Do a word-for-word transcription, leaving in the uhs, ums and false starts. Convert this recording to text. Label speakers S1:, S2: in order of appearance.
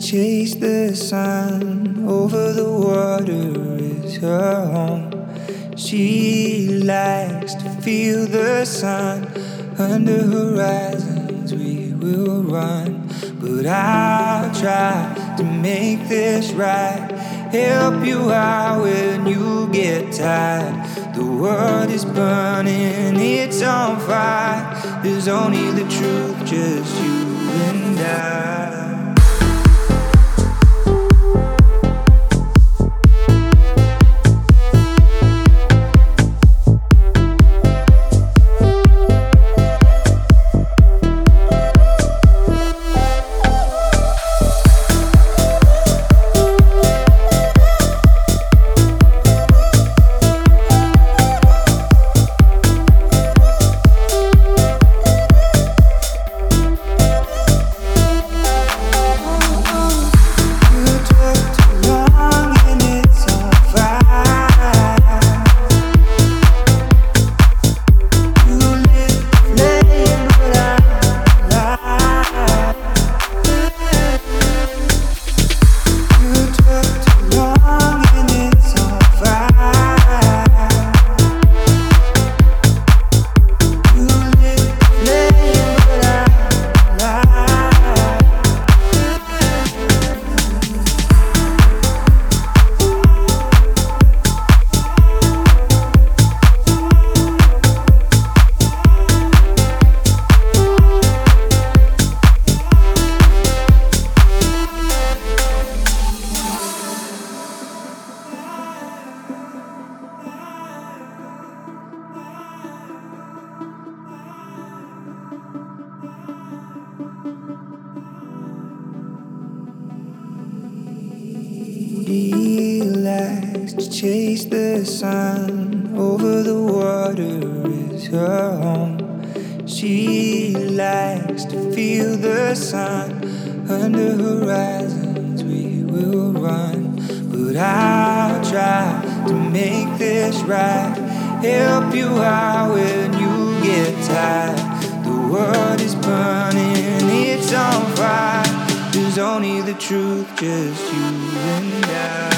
S1: chase the sun over the water is her home. She likes to feel the sun under horizons we will run. But I'll try to make this right, help you out when you get tired. The world is burning, it's on fire. There's only the truth, just you and I. She likes to chase the sun over the water is her home. She likes to feel the sun under horizons we will run. But I'll try to make this right, help you out when you get tired. The world is burning, it's on fire. There's only the truth, just you and I.